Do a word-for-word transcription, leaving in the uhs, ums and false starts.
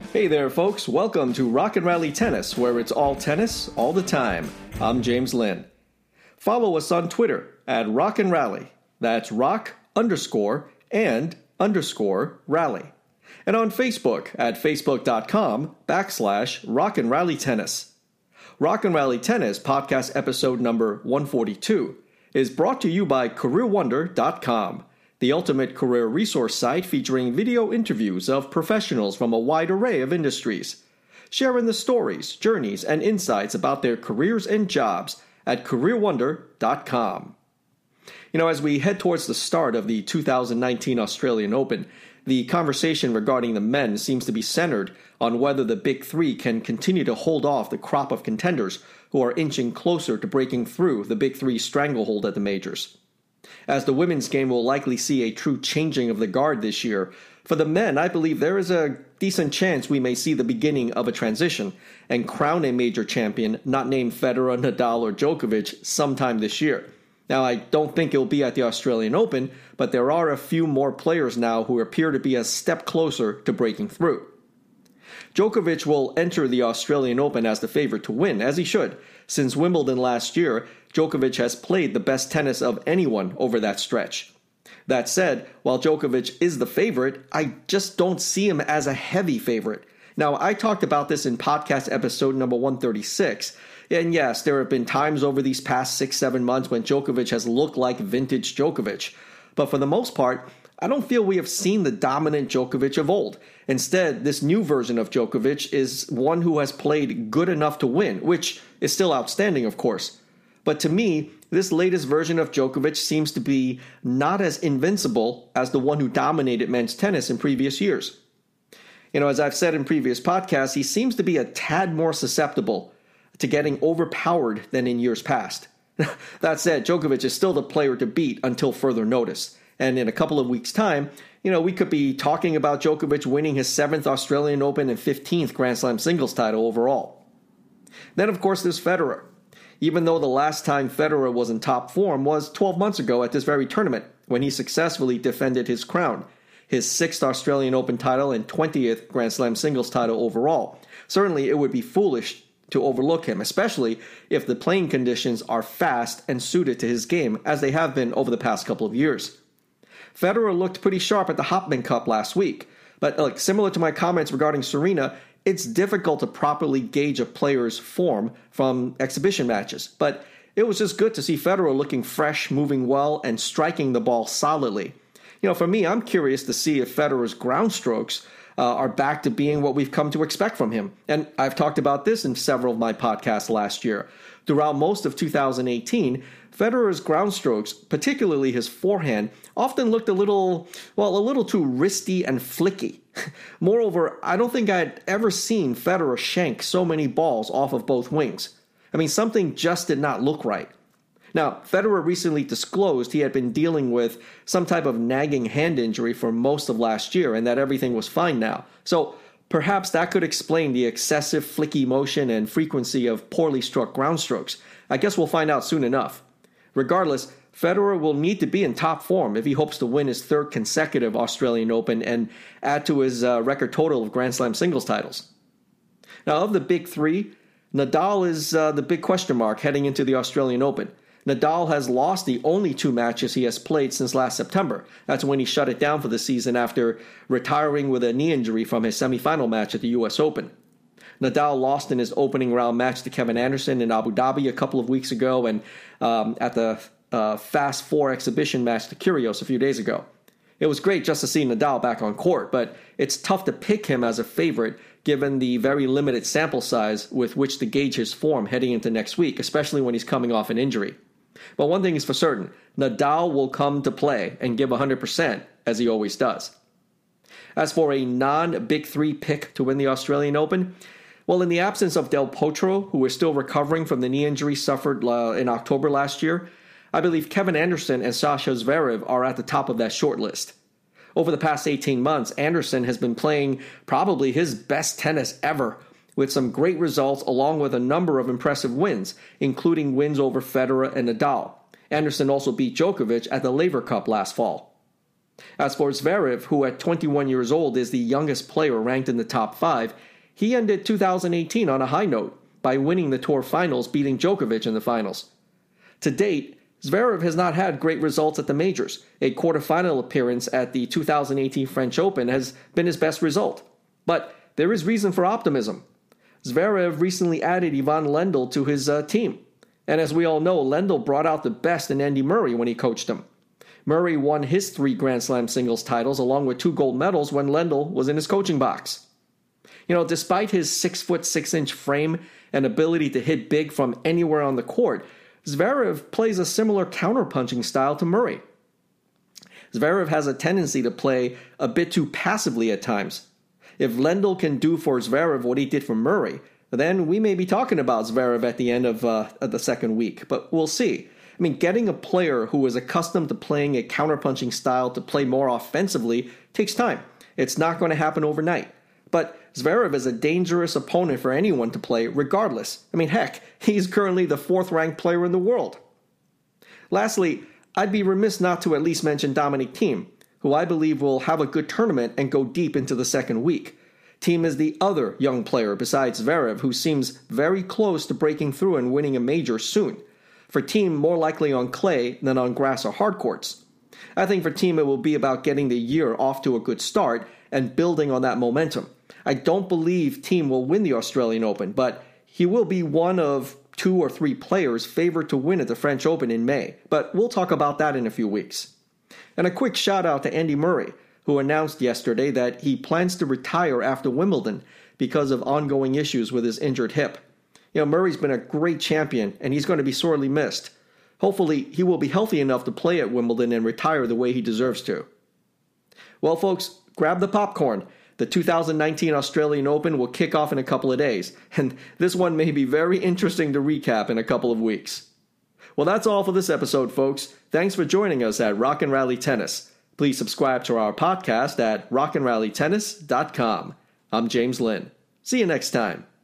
Hey there, folks. Welcome to Rock and Rally Tennis, where it's all tennis, all the time. I'm James Lynn. Follow us on Twitter at Rock and Rally. That's rock underscore and underscore rally. And on Facebook at facebook.com backslash Rock and Rally Tennis. Rock and Rally Tennis podcast episode number one forty-two is brought to you by career wonder dot com, the ultimate career resource site featuring video interviews of professionals from a wide array of industries, sharing the stories, journeys, and insights about their careers and jobs at career wonder dot com. You know, as we head towards the start of the two thousand nineteen Australian Open, the conversation regarding the men seems to be centered on whether the Big Three can continue to hold off the crop of contenders who are inching closer to breaking through the Big Three stranglehold at the majors. As the women's game will likely see a true changing of the guard this year, for the men, I believe there is a decent chance we may see the beginning of a transition and crown a major champion not named Federer, Nadal, or Djokovic sometime this year. Now, I don't think it'll be at the Australian Open, but there are a few more players now who appear to be a step closer to breaking through. Djokovic will enter the Australian Open as the favorite to win, as he should. Since Wimbledon last year, Djokovic has played the best tennis of anyone over that stretch. That said, while Djokovic is the favorite, I just don't see him as a heavy favorite. Now, I talked about this in podcast episode number one thirty-six, and yes, there have been times over these past six, seven months when Djokovic has looked like vintage Djokovic. But for the most part, I don't feel we have seen the dominant Djokovic of old. Instead, this new version of Djokovic is one who has played good enough to win, which is still outstanding, of course. But to me, this latest version of Djokovic seems to be not as invincible as the one who dominated men's tennis in previous years. You know, as I've said in previous podcasts, he seems to be a tad more susceptible to getting overpowered than in years past. That said, Djokovic is still the player to beat until further notice. And in a couple of weeks' time, you know, we could be talking about Djokovic winning his seventh Australian Open and fifteenth Grand Slam singles title overall. Then, of course, there's Federer. Even though the last time Federer was in top form was twelve months ago at this very tournament, when he successfully defended his crown, his sixth Australian Open title and twentieth Grand Slam singles title overall. Certainly, it would be foolish to overlook him, especially if the playing conditions are fast and suited to his game, as they have been over the past couple of years. Federer looked pretty sharp at the Hopman Cup last week, but like similar to my comments regarding Serena, it's difficult to properly gauge a player's form from exhibition matches. But it was just good to see Federer looking fresh, moving well, and striking the ball solidly. You know, for me, I'm curious to see if Federer's ground strokes uh, are back to being what we've come to expect from him. And I've talked about this in several of my podcasts last year. Throughout most of two thousand eighteen, Federer's ground strokes, particularly his forehand, often looked a little, well, a little too wristy and flicky. Moreover, I don't think I'd ever seen Federer shank so many balls off of both wings. I mean, something just did not look right. Now, Federer recently disclosed he had been dealing with some type of nagging hand injury for most of last year and that everything was fine now. So perhaps that could explain the excessive flicky motion and frequency of poorly struck ground strokes. I guess we'll find out soon enough. Regardless, Federer will need to be in top form if he hopes to win his third consecutive Australian Open and add to his uh, record total of Grand Slam singles titles. Now, of the big three, Nadal is uh, the big question mark heading into the Australian Open. Nadal has lost the only two matches he has played since last September. That's when he shut it down for the season after retiring with a knee injury from his semifinal match at the U S Open. Nadal lost in his opening round match to Kevin Anderson in Abu Dhabi a couple of weeks ago and um, at the uh, Fast Four exhibition match to Kyrgios a few days ago. It was great just to see Nadal back on court, but it's tough to pick him as a favorite given the very limited sample size with which to gauge his form heading into next week, especially when he's coming off an injury. But one thing is for certain, Nadal will come to play and give one hundred percent, as he always does. As for a non-Big Three pick to win the Australian Open, well, in the absence of Del Potro, who is still recovering from the knee injury suffered uh, in October last year, I believe Kevin Anderson and Sasha Zverev are at the top of that shortlist. Over the past eighteen months, Anderson has been playing probably his best tennis ever, with some great results along with a number of impressive wins, including wins over Federer and Nadal. Anderson also beat Djokovic at the Laver Cup last fall. As for Zverev, who at twenty-one years old is the youngest player ranked in the top five, he ended two thousand eighteen on a high note by winning the Tour Finals, beating Djokovic in the finals. To date, Zverev has not had great results at the majors. A quarterfinal appearance at the two thousand eighteen French Open has been his best result. But there is reason for optimism. Zverev recently added Ivan Lendl to his uh, team. And as we all know, Lendl brought out the best in Andy Murray when he coached him. Murray won his three Grand Slam singles titles along with two gold medals when Lendl was in his coaching box. You know, despite his six foot six inch frame and ability to hit big from anywhere on the court, Zverev plays a similar counterpunching style to Murray. Zverev has a tendency to play a bit too passively at times. If Lendl can do for Zverev what he did for Murray, then we may be talking about Zverev at the end of, uh, of the second week, but we'll see. I mean, getting a player who is accustomed to playing a counterpunching style to play more offensively takes time. It's not going to happen overnight. But Zverev is a dangerous opponent for anyone to play regardless. I mean, heck, he's currently the fourth-ranked player in the world. Lastly, I'd be remiss not to at least mention Dominic Thiem, who I believe will have a good tournament and go deep into the second week. Thiem is the other young player besides Zverev who seems very close to breaking through and winning a major soon. For Thiem, more likely on clay than on grass or hard courts. I think for Thiem it will be about getting the year off to a good start and building on that momentum. I don't believe Thiem will win the Australian Open, but he will be one of two or three players favored to win at the French Open in May. But we'll talk about that in a few weeks. And a quick shout out to Andy Murray, who announced yesterday that he plans to retire after Wimbledon because of ongoing issues with his injured hip. You know, Murray's been a great champion, and he's going to be sorely missed. Hopefully, he will be healthy enough to play at Wimbledon and retire the way he deserves to. Well, folks, grab the popcorn. The two thousand nineteen Australian Open will kick off in a couple of days, and this one may be very interesting to recap in a couple of weeks. Well, that's all for this episode, folks. Thanks for joining us at Rock and Rally Tennis. Please subscribe to our podcast at rock and rally tennis dot com. I'm James Lynn. See you next time.